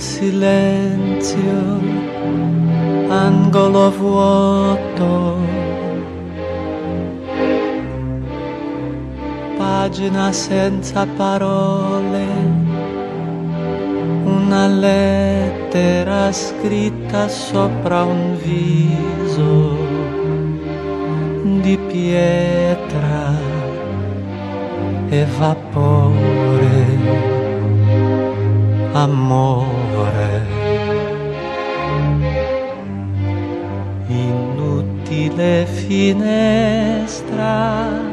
silenzio, angolo vuoto, pagina senza parole, una lettera scritta sopra un viso di pietra e vapore, amore, inutile finestra.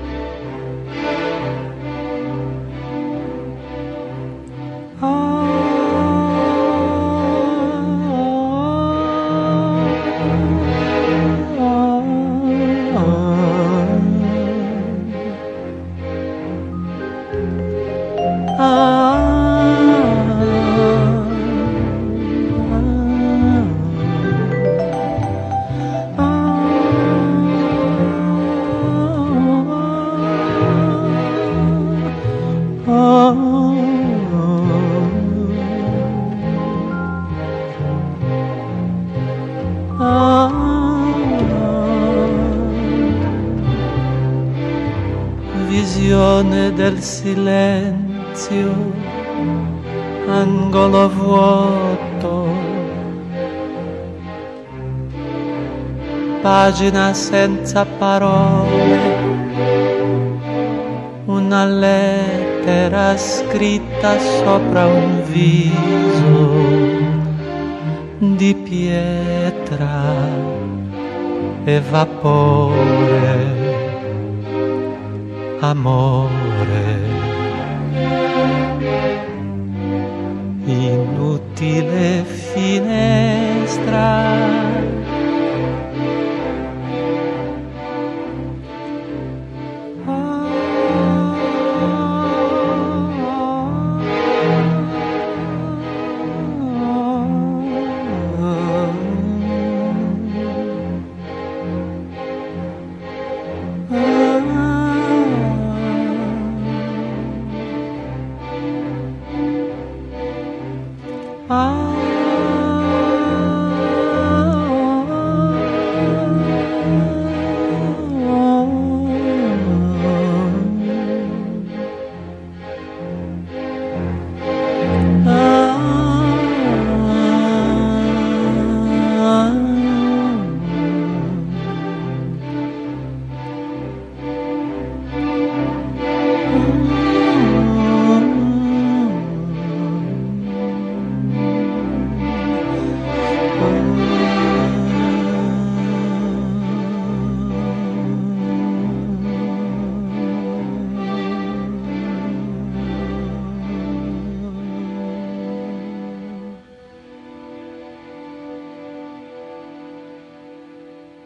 Visione del silenzio, angolo vuoto, pagina senza parole, una lettera scritta sopra un viso di pietra e vapore, amore, inutile fine.